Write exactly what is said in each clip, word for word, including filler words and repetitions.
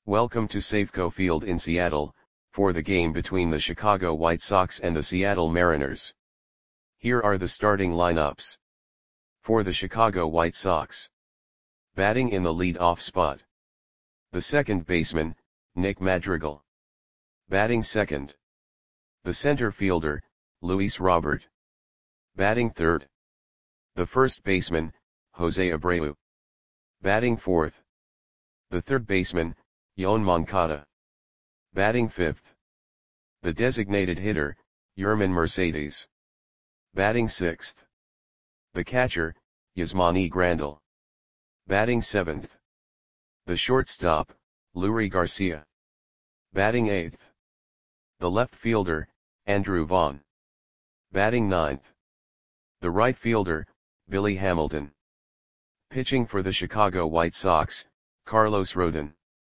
Welcome to Safeco Field in Seattle, for the game between the Chicago White Sox and the Seattle Mariners. Here are the starting lineups. For the Chicago White Sox. Batting in the lead-off spot. The second baseman, Nick Madrigal. Batting second. The center fielder, Luis Robert. Batting third. The first baseman, Jose Abreu. Batting fourth. The third baseman, Yoan Moncada. Batting fifth. The designated hitter, Yermin Mercedes. Batting sixth. The catcher, Yasmani Grandal. Batting seventh. The shortstop, Leury Garcia. Batting eighth. The left fielder, Andrew Vaughn. Batting ninth. The right fielder, Billy Hamilton. Pitching for the Chicago White Sox, Carlos Rodon.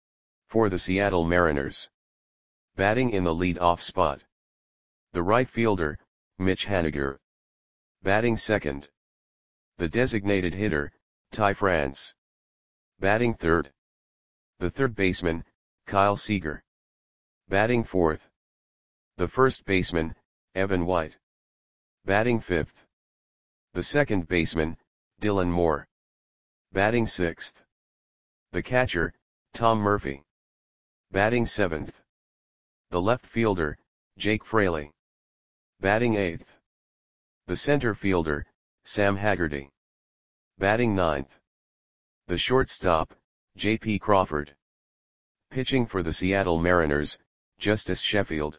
For the Seattle Mariners. Batting in the lead-off spot. The right fielder, Mitch Haniger. Batting second. The designated hitter, Ty France. Batting third. The third baseman, Kyle Seager. Batting fourth. The first baseman, Evan White. Batting fifth. The second baseman, Dylan Moore. Batting sixth. The catcher, Tom Murphy. Batting seventh. The left fielder, Jake Fraley. Batting eighth. The center fielder, Sam Haggerty. Batting ninth. The shortstop, J P Crawford. Pitching for the Seattle Mariners, Justice Sheffield.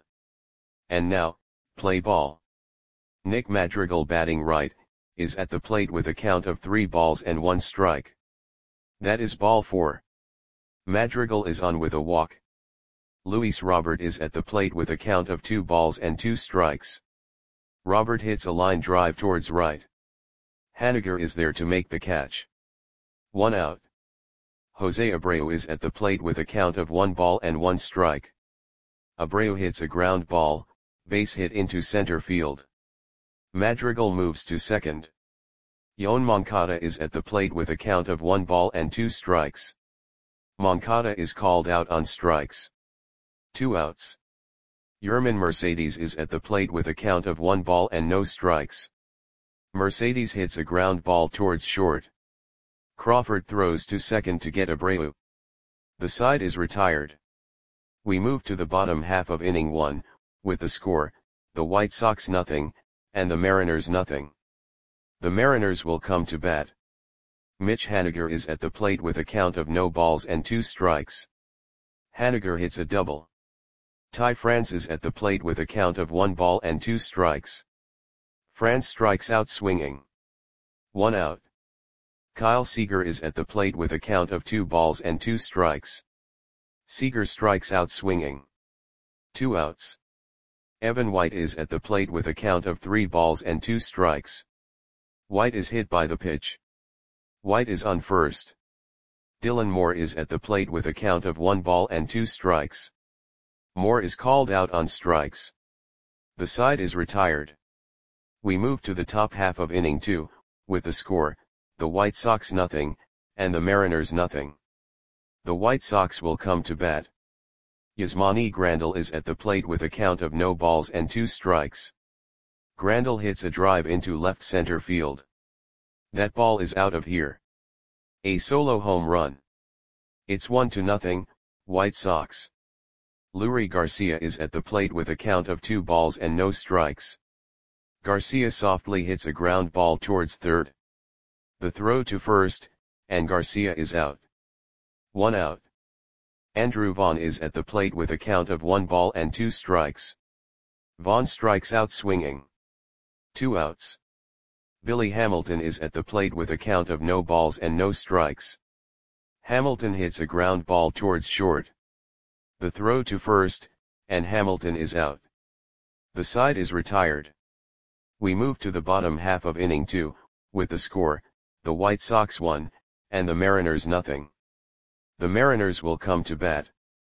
And now, play ball. Nick Madrigal batting right, is at the plate with a count of three balls and one strike. That is ball four. Madrigal is on with a walk. Luis Robert is at the plate with a count of two balls and two strikes. Robert hits a line drive towards right. Haniger is there to make the catch. One out. Jose Abreu is at the plate with a count of one ball and one strike. Abreu hits a ground ball, base hit into center field. Madrigal moves to second. Yoan Moncada is at the plate with a count of one ball and two strikes. Moncada is called out on strikes. Two outs. Yermin Mercedes is at the plate with a count of one ball and no strikes. Mercedes hits a ground ball towards short. Crawford throws to second to get Abreu. The side is retired. We move to the bottom half of inning one, with the score, the White Sox nothing, and the Mariners nothing. The Mariners will come to bat. Mitch Haniger is at the plate with a count of no balls and two strikes. Haniger hits a double. Ty France is at the plate with a count of one ball and two strikes. France strikes out swinging. One out. Kyle Seager is at the plate with a count of two balls and two strikes. Seager strikes out swinging. Two outs. Evan White is at the plate with a count of three balls and two strikes. White is hit by the pitch. White is on first. Dylan Moore is at the plate with a count of one ball and two strikes. Moore is called out on strikes. The side is retired. We move to the top half of inning two, with the score, the White Sox nothing, and the Mariners nothing. The White Sox will come to bat. Yasmani Grandal is at the plate with a count of no balls and two strikes. Grandal hits a drive into left center field. That ball is out of here. A solo home run. It's one to nothing, White Sox. Leury Garcia is at the plate with a count of two balls and no strikes. Garcia softly hits a ground ball towards third. The throw to first, and Garcia is out. One out. Andrew Vaughn is at the plate with a count of one ball and two strikes. Vaughn strikes out swinging. Two outs. Billy Hamilton is at the plate with a count of no balls and no strikes. Hamilton hits a ground ball towards short. The throw to first, and Hamilton is out. The side is retired. We move to the bottom half of inning two, with the score, the White Sox one, and the Mariners nothing. The Mariners will come to bat.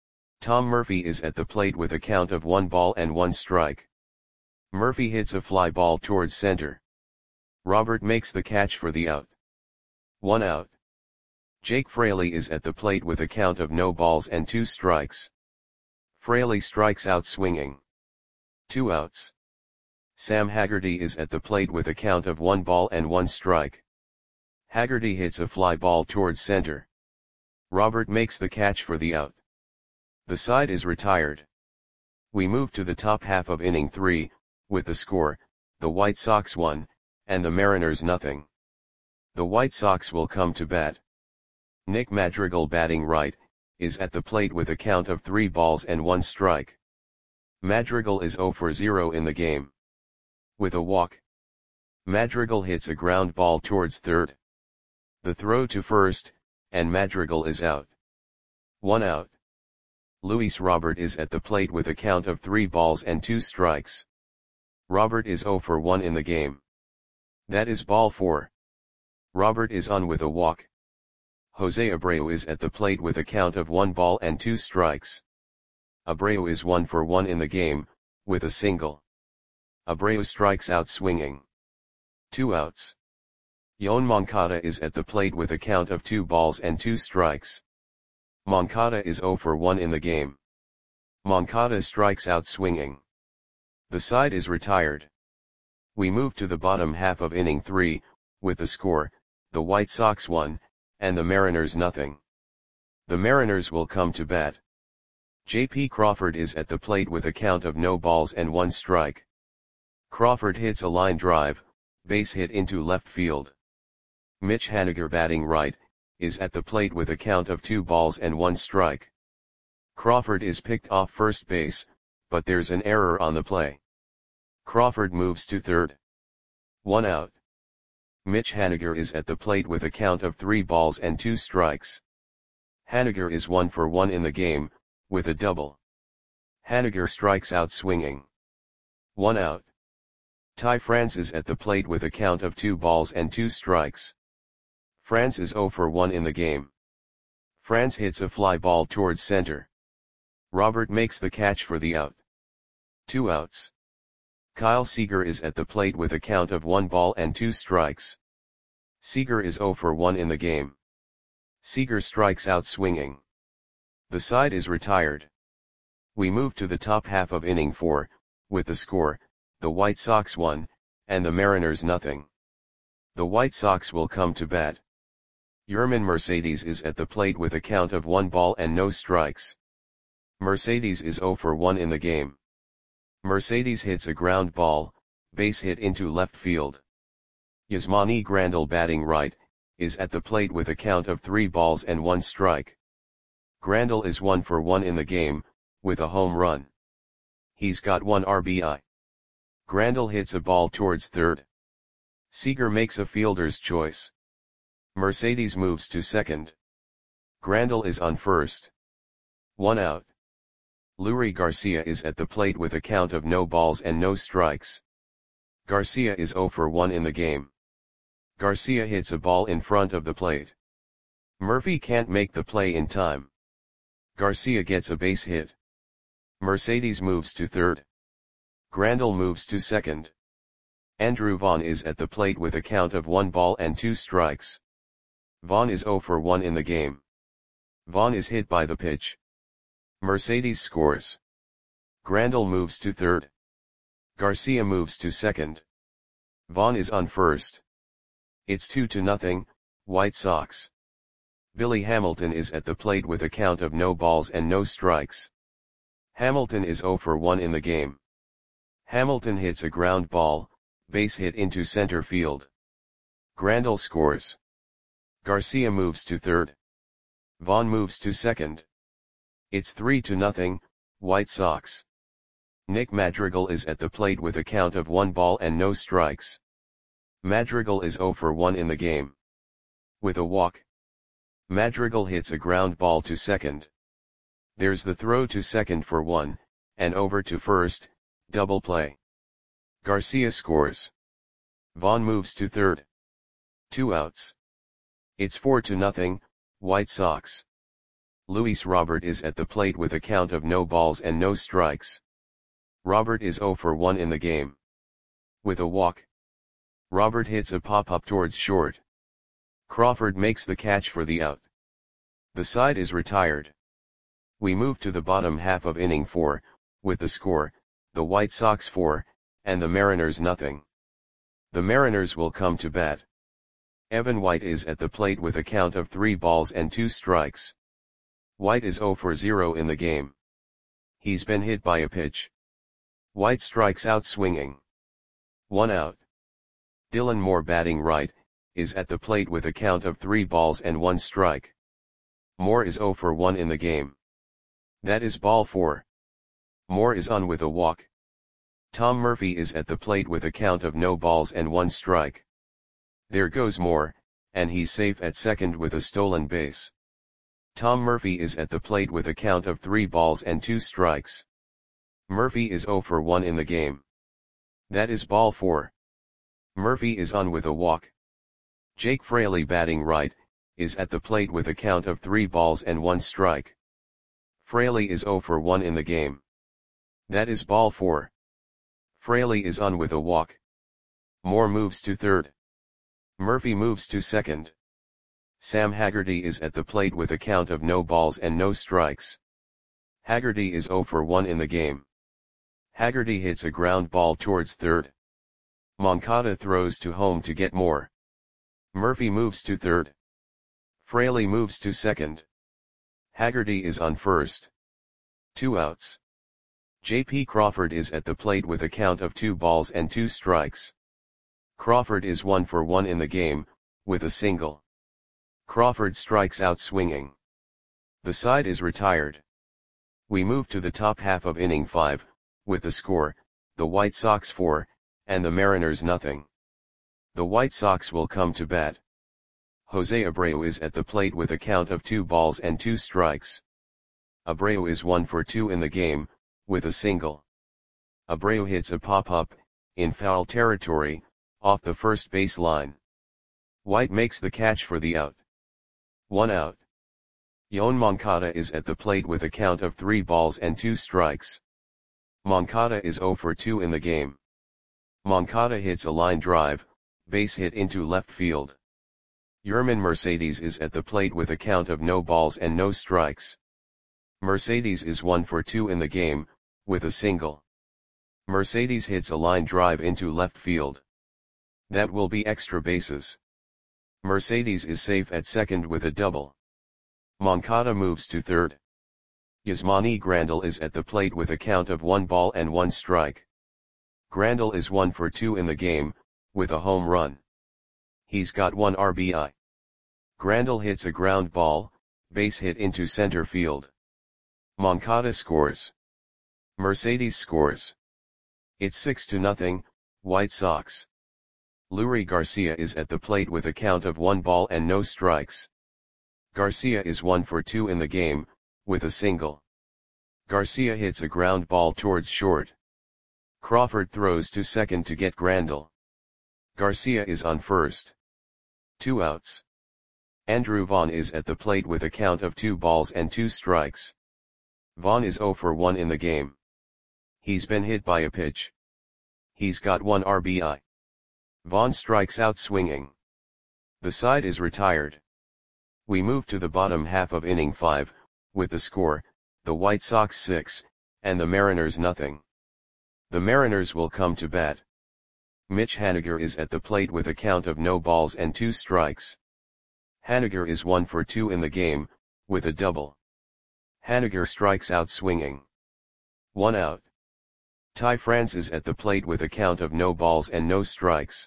Tom Murphy is at the plate with a count of one ball and one strike. Murphy hits a fly ball towards center. Robert makes the catch for the out. One out. Jake Fraley is at the plate with a count of no balls and two strikes. Fraley strikes out swinging. Two outs. Sam Haggerty is at the plate with a count of one ball and one strike. Haggerty hits a fly ball towards center. Robert makes the catch for the out. The side is retired. We move to the top half of inning three, with the score, the White Sox one, and the Mariners nothing. The White Sox will come to bat. Nick Madrigal, batting right, is at the plate with a count of three balls and one strike. Madrigal is zero for zero in the game. With a walk, Madrigal hits a ground ball towards third. The throw to first, and Madrigal is out. One out. Luis Robert is at the plate with a count of three balls and two strikes. Robert is zero for one in the game. That is ball four. Robert is on with a walk. Jose Abreu is at the plate with a count of one ball and two strikes. Abreu is one for one in the game, with a single. Abreu strikes out swinging. Two outs. Yoan Moncada is at the plate with a count of two balls and two strikes. Moncada is zero for one in the game. Moncada strikes out swinging. The side is retired. We move to the bottom half of inning three, with the score, the White Sox one, and the Mariners nothing. The Mariners will come to bat. J P Crawford is at the plate with a count of no balls and one strike. Crawford hits a line drive, base hit into left field. Mitch Haniger, batting right, is at the plate with a count of two balls and one strike. Crawford is picked off first base, but there's an error on the play. Crawford moves to third. One out. Mitch Haniger is at the plate with a count of three balls and two strikes. Haniger is one for one in the game, with a double. Haniger strikes out swinging. One out. Ty France is at the plate with a count of two balls and two strikes. France is zero for one in the game. France hits a fly ball towards center. Robert makes the catch for the out. Two outs. Kyle Seager is at the plate with a count of one ball and two strikes. Seager is zero for one in the game. Seager strikes out swinging. The side is retired. We move to the top half of inning four, with the score, the White Sox one, and the Mariners nothing. The White Sox will come to bat. Yermin Mercedes is at the plate with a count of one ball and no strikes. Mercedes is zero for one in the game. Mercedes hits a ground ball, base hit into left field. Yasmani Grandal, batting right, is at the plate with a count of three balls and one strike. Grandal is one for one in the game, with a home run. He's got one R B I. Grandal hits a ball towards third. Seager makes a fielder's choice. Mercedes moves to second. Grandal is on first. One out. Leury Garcia is at the plate with a count of no balls and no strikes. Garcia is zero for one in the game. Garcia hits a ball in front of the plate. Murphy can't make the play in time. Garcia gets a base hit. Mercedes moves to third. Grandal moves to second. Andrew Vaughn is at the plate with a count of one ball and two strikes. Vaughn is zero for one in the game. Vaughn is hit by the pitch. Mercedes scores. Grandal moves to third. Garcia moves to second. Vaughn is on first. It's two to nothing, White Sox. Billy Hamilton is at the plate with a count of no balls and no strikes. Hamilton is zero for one in the game. Hamilton hits a ground ball, base hit into center field. Grandal scores. Garcia moves to third. Vaughn moves to second. It's three to nothing, White Sox. Nick Madrigal is at the plate with a count of one ball and no strikes. Madrigal is zero for one in the game. With a walk, Madrigal hits a ground ball to second. There's the throw to second for one, and over to first, double play. Garcia scores. Vaughn moves to third. Two outs. It's four to nothing, White Sox. Luis Robert is at the plate with a count of no balls and no strikes. Robert is zero for one in the game. With a walk, Robert hits a pop-up towards short. Crawford makes the catch for the out. The side is retired. We move to the bottom half of inning four, with the score, the White Sox four, and the Mariners nothing. The Mariners will come to bat. Evan White is at the plate with a count of three balls and two strikes. White is zero for zero in the game. He's been hit by a pitch. White strikes out swinging. One out. Dylan Moore, batting right, is at the plate with a count of three balls and one strike. Moore is zero for one in the game. That is ball four. Moore is on with a walk. Tom Murphy is at the plate with a count of no balls and one strike. There goes Moore, and he's safe at second with a stolen base. Tom Murphy is at the plate with a count of three balls and two strikes. Murphy is zero for one in the game. That is ball four. Murphy is on with a walk. Jake Fraley, batting right, is at the plate with a count of three balls and one strike. Fraley is zero for one in the game. That is ball four. Fraley is on with a walk. Moore moves to third. Murphy moves to second. Sam Haggerty is at the plate with a count of no balls and no strikes. Haggerty is zero for one in the game. Haggerty hits a ground ball towards third. Moncada throws to home to get Moore. Murphy moves to third. Fraley moves to second. Haggerty is on first. Two outs. J P Crawford is at the plate with a count of two balls and two strikes. Crawford is one for one in the game, with a single. Crawford strikes out swinging. The side is retired. We move to the top half of inning five, with the score, the White Sox four, and the Mariners nothing. The White Sox will come to bat. Jose Abreu is at the plate with a count of two balls and two strikes. Abreu is one for two in the game, with a single. Abreu hits a pop-up, in foul territory, off the first base line. White makes the catch for the out. One out. Yoan Moncada is at the plate with a count of three balls and two strikes. Moncada is zero for two in the game. Moncada hits a line drive, base hit into left field. Yermin Mercedes is at the plate with a count of no balls and no strikes. Mercedes is one for two in the game, with a single. Mercedes hits a line drive into left field. That will be extra bases. Mercedes is safe at second with a double. Moncada moves to third. Yasmani Grandal is at the plate with a count of one ball and one strike. Grandal is one for two in the game, with a home run. He's got one R B I. Grandal hits a ground ball, base hit into center field. Moncada scores. Mercedes scores. It's six to nothing, White Sox. Leury Garcia is at the plate with a count of one ball and no strikes. Garcia is one for two in the game, with a single. Garcia hits a ground ball towards short. Crawford throws to second to get Grandal. Garcia is on first. Two outs. Andrew Vaughn is at the plate with a count of two balls and two strikes. Vaughn is zero for one in the game. He's been hit by a pitch. He's got one R B I. Vaughn strikes out swinging. The side is retired. We move to the bottom half of inning five, with the score, the White Sox six, and the Mariners nothing. The Mariners will come to bat. Mitch Haniger is at the plate with a count of no balls and two strikes. Haniger is one for two in the game, with a double. Haniger strikes out swinging. One out. Ty France is at the plate with a count of no balls and no strikes.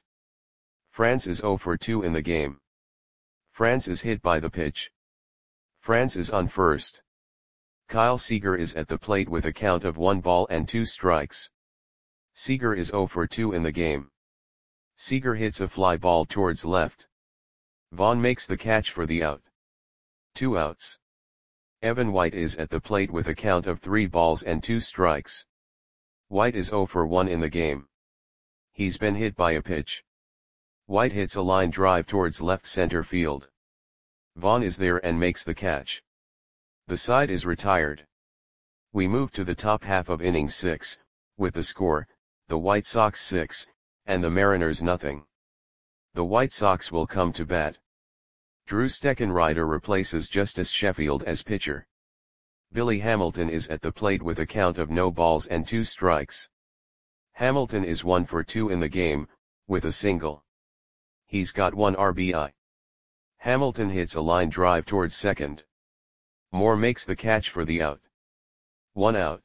France is zero for two in the game. France is hit by the pitch. France is on first. Kyle Seager is at the plate with a count of one ball and two strikes. Seager is zero for two in the game. Seager hits a fly ball towards left. Vaughn makes the catch for the out. Two outs. Evan White is at the plate with a count of three balls and two strikes. White is zero for one in the game. He's been hit by a pitch. White hits a line drive towards left center field. Vaughn is there and makes the catch. The side is retired. We move to the top half of inning six, with the score, the White Sox six, and the Mariners nothing. The White Sox will come to bat. Drew Steckenrider replaces Justice Sheffield as pitcher. Billy Hamilton is at the plate with a count of no balls and two strikes. Hamilton is one for two in the game, with a single. He's got one R B I. Hamilton hits a line drive towards second. Moore makes the catch for the out. One out.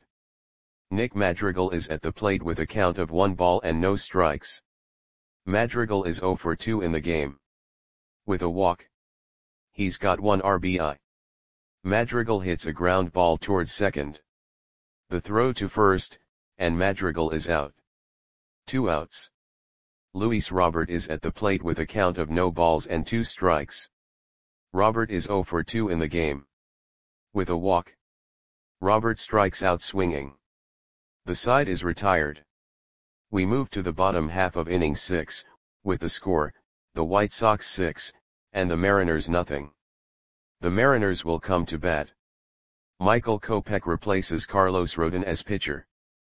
Nick Madrigal is at the plate with a count of one ball and no strikes. Madrigal is zero for two in the game. With a walk. He's got one R B I. Madrigal hits a ground ball towards second. The throw to first, and Madrigal is out. Two outs. Luis Robert is at the plate with a count of no balls and two strikes. Robert is zero for two in the game. With a walk. Robert strikes out swinging. The side is retired. We move to the bottom half of inning six, with the score, the White Sox six, and the Mariners nothing. The Mariners will come to bat. Michael Kopech replaces Carlos Rodon as pitcher.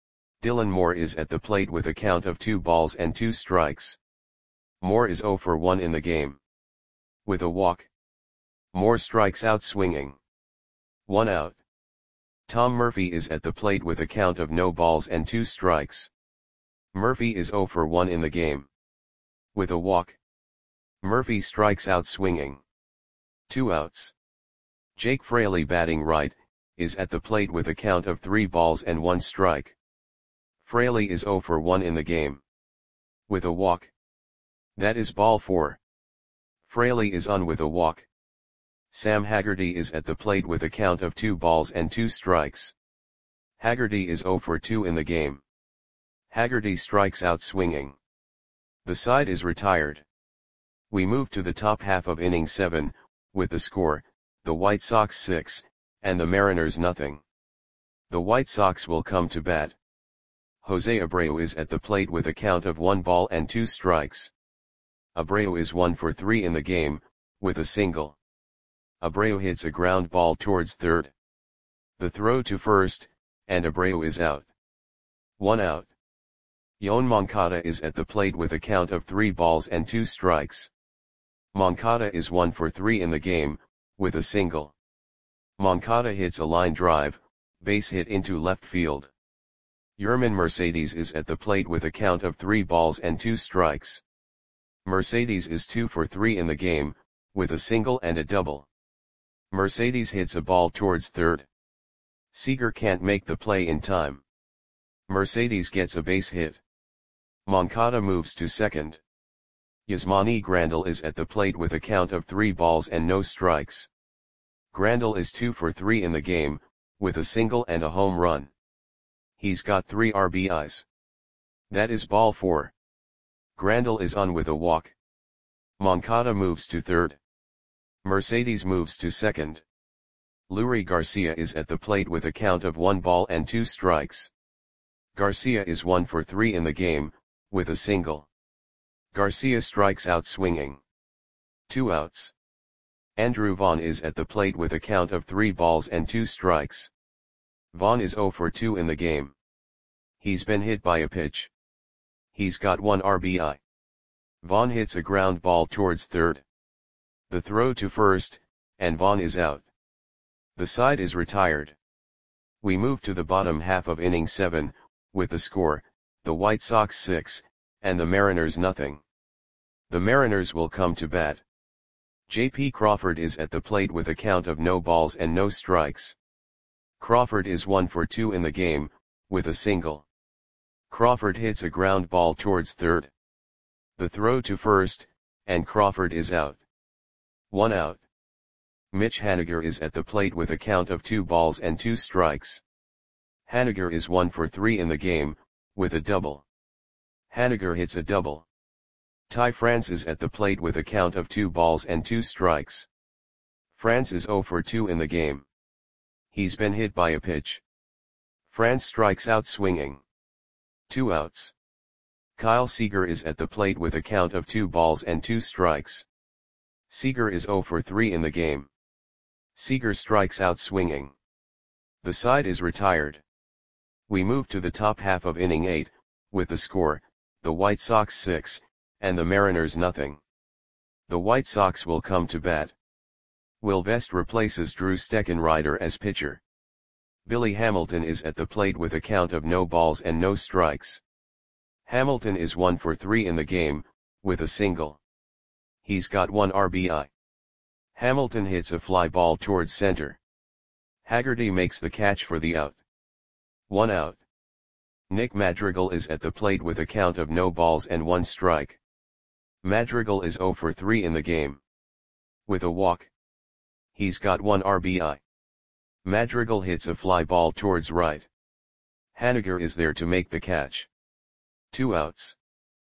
Dylan Moore is at the plate with a count of two balls and two strikes. Moore is zero for one in the game. With a walk. Moore strikes out swinging. One out. Tom Murphy is at the plate with a count of no balls and two strikes. Murphy is zero for one in the game. With a walk. Murphy strikes out swinging. Two outs. Jake Fraley, batting right, is at the plate with a count of three balls and one strike. Fraley is zero for one in the game. With a walk. That is ball four. Fraley is on with a walk. Sam Haggerty is at the plate with a count of two balls and two strikes. Haggerty is zero for two in the game. Haggerty strikes out swinging. The side is retired. We move to the top half of inning seven, with the score, the White Sox six, and the Mariners nothing. The White Sox will come to bat. Jose Abreu is at the plate with a count of one ball and two strikes. Abreu is one for three in the game, with a single. Abreu hits a ground ball towards third. The throw to first, and Abreu is out. One out. Yoan Moncada is at the plate with a count of three balls and two strikes. Moncada is one for three in the game, with a single. Moncada hits a line drive, base hit into left field. Yermin Mercedes is at the plate with a count of three balls and two strikes. Mercedes is two for three in the game, with a single and a double. Mercedes hits a ball towards third. Seager can't make the play in time. Mercedes gets a base hit. Moncada moves to second. Yasmani Grandal is at the plate with a count of three balls and no strikes. Grandal is two for three in the game, with a single and a home run. He's got three R B Is. That is ball four. Grandal is on with a walk. Moncada moves to third. Mercedes moves to second. Leury Garcia is at the plate with a count of one ball and two strikes. Garcia is one for three in the game, with a single. Garcia strikes out swinging. Two outs. Andrew Vaughn is at the plate with a count of three balls and two strikes. Vaughn is zero for two in the game. He's been hit by a pitch. He's got one R B I. Vaughn hits a ground ball towards third. The throw to first, and Vaughn is out. The side is retired. We move to the bottom half of inning seven, with the score, the White Sox six, and the Mariners nothing. The Mariners will come to bat. J P Crawford is at the plate with a count of no balls and no strikes. Crawford is one for two in the game, with a single. Crawford hits a ground ball towards third. The throw to first, and Crawford is out. One out. Mitch Haniger is at the plate with a count of two balls and two strikes. Haniger is one for three in the game, with a double. Haniger hits a double. Ty France is at the plate with a count of two balls and two strikes. France is zero for two in the game. He's been hit by a pitch. France strikes out swinging. Two outs. Kyle Seager is at the plate with a count of two balls and two strikes. Seager is zero for three in the game. Seager strikes out swinging. The side is retired. We move to the top half of inning eight, with the score, the White Sox six, and the Mariners nothing. The White Sox will come to bat. Will Vest replaces Drew Steckenrider as pitcher. Billy Hamilton is at the plate with a count of no balls and no strikes. Hamilton is one for three in the game, with a single. He's got one R B I. Hamilton hits a fly ball towards center. Haggerty makes the catch for the out. One out. Nick Madrigal is at the plate with a count of no balls and one strike. Madrigal is zero for three in the game. With a walk. He's got one R B I. Madrigal hits a fly ball towards right. Haniger is there to make the catch. Two outs.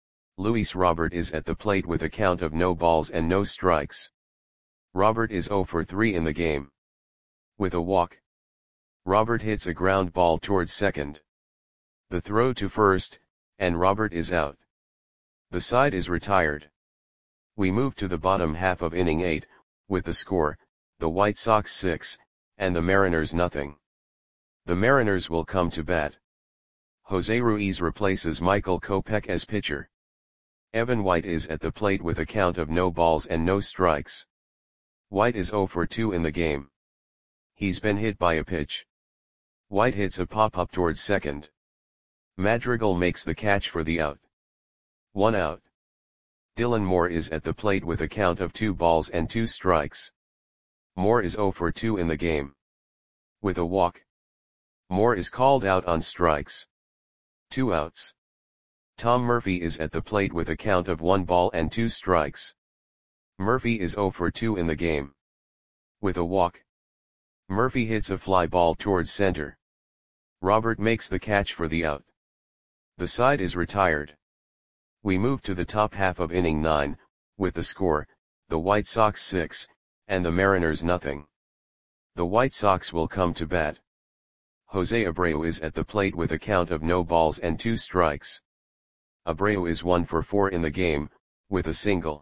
Luis Robert is at the plate with a count of no balls and no strikes. Robert is zero for three in the game. With a walk. Robert hits a ground ball towards second. The throw to first, and Robert is out. The side is retired. We move to the bottom half of inning eight, with the score, the White Sox six, and the Mariners nothing. The Mariners will come to bat. Jose Ruiz replaces Michael Kopech as pitcher. Evan White is at the plate with a count of no balls and no strikes. White is zero for two in the game. He's been hit by a pitch. White hits a pop-up towards second. Madrigal makes the catch for the out. One out. Dylan Moore is at the plate with a count of two balls and two strikes. Moore is zero for two in the game. With a walk. Moore is called out on strikes. Two outs. Tom Murphy is at the plate with a count of one ball and two strikes. Murphy is zero for two in the game. With a walk. Murphy hits a fly ball towards center. Robert makes the catch for the out. The side is retired. We move to the top half of inning nine, with the score, the White Sox six, and the Mariners nothing. The White Sox will come to bat. Jose Abreu is at the plate with a count of no balls and two strikes. Abreu is one for four in the game, with a single.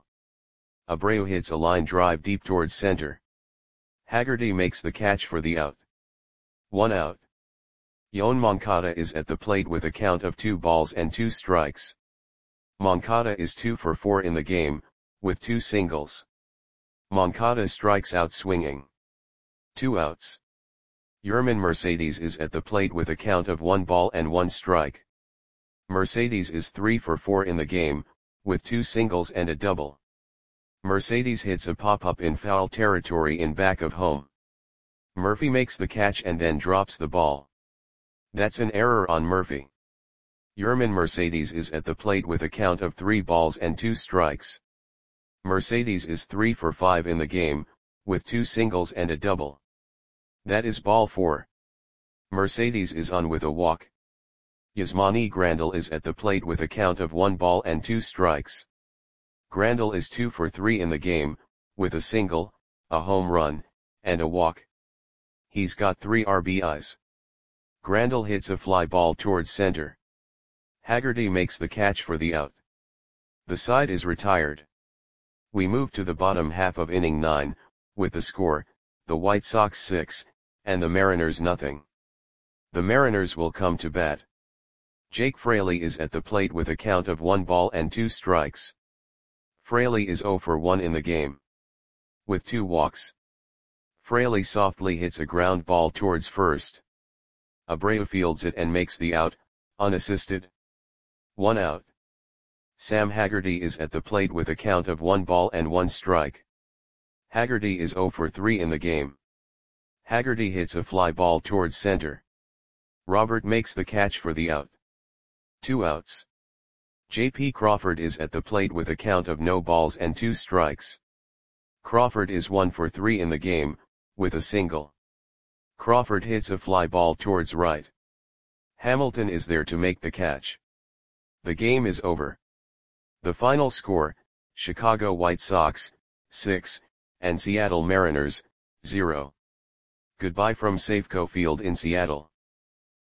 Abreu hits a line drive deep towards center. Haggerty makes the catch for the out. One out. Yoan Moncada is at the plate with a count of two balls and two strikes. Moncada is two for four in the game, with two singles. Moncada strikes out swinging. Two outs. Yerman Mercedes is at the plate with a count of one ball and one strike. Mercedes is three for four in the game, with two singles and a double. Mercedes hits a pop-up in foul territory in back of home. Murphy makes the catch and then drops the ball. That's an error on Murphy. Yerman Mercedes is at the plate with a count of three balls and two strikes. Mercedes is three for five in the game, with two singles and a double. That is ball four. Mercedes is on with a walk. Yasmani Grandal is at the plate with a count of one ball and two strikes. Grandal is two for three in the game, with a single, a home run, and a walk. He's got three R B Is. Grandal hits a fly ball towards center. Haggerty makes the catch for the out. The side is retired. We move to the bottom half of inning nine, with the score, the White Sox six, and the Mariners nothing. The Mariners will come to bat. Jake Fraley is at the plate with a count of one ball and two strikes. Fraley is zero for one in the game. With two walks. Fraley softly hits a ground ball towards first. Abreu fields it and makes the out, unassisted. One out. Sam Haggerty is at the plate with a count of one ball and one strike. Haggerty is zero for three in the game. Haggerty hits a fly ball towards center. Robert makes the catch for the out. Two outs. J P Crawford is at the plate with a count of no balls and two strikes. Crawford is one for three in the game, with a single. Crawford hits a fly ball towards right. Hamilton is there to make the catch. The game is over. The final score, Chicago White Sox, six, and Seattle Mariners, zero. Goodbye from Safeco Field in Seattle.